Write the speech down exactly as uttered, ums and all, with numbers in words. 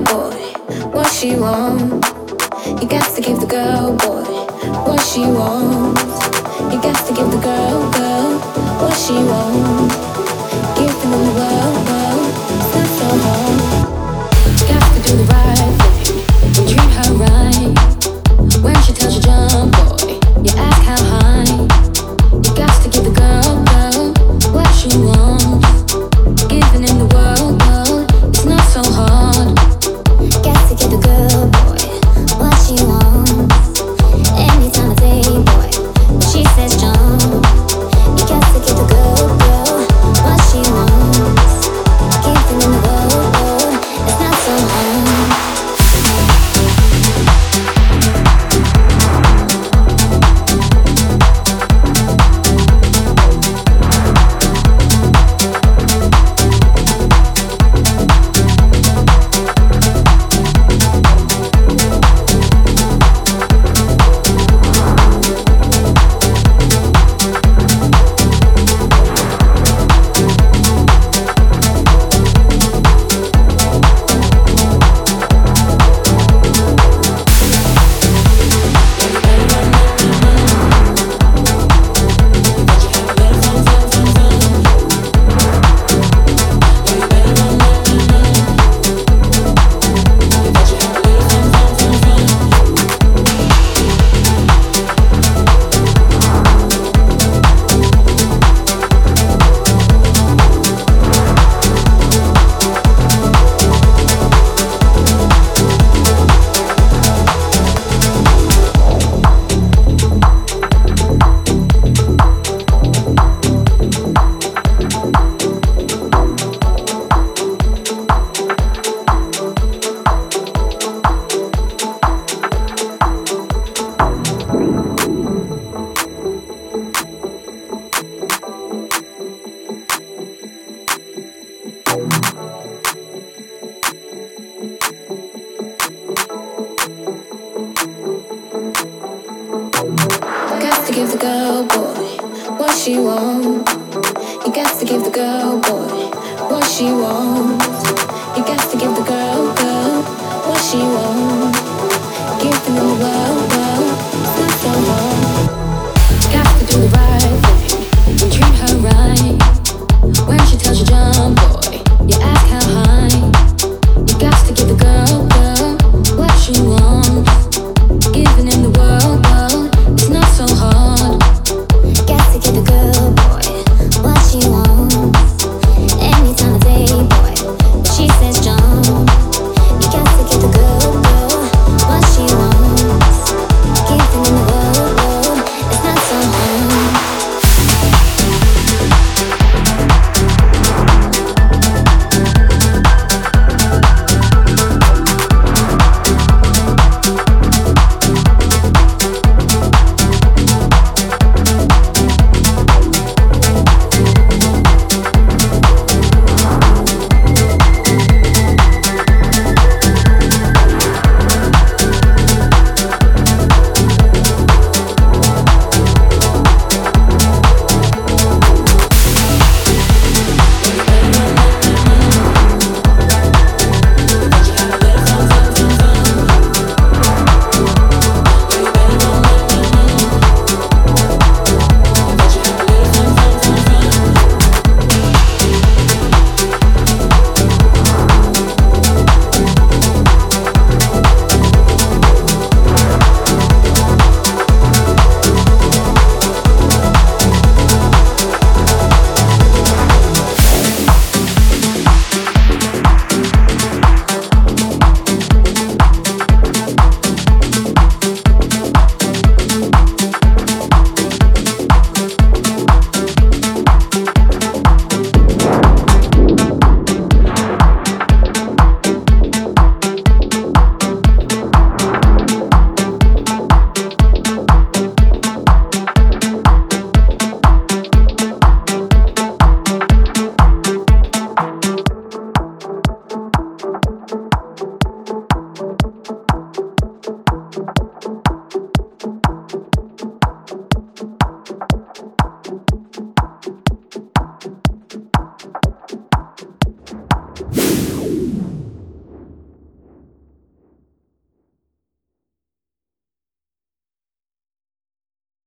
boy what she wants. You got to give the girl, boy, what she wants. You got to give the girl, girl, what she wants. Give them the world, world, it's not so hard. You got to do the right thing and treat her right. When she tells you jump, boy, you ask how high. You got to give the girl, girl, what she wants. Giving in the world, world, it's not so hard. Got to give the girl, boy, what she wants. Any time of day, boy, when she says jump. You got to give the girl, girl, what she wants. Giving in the world, world, it's not so hard. Got to give the girl, boy, what she wants. You got to give the girl, boy, what she wants.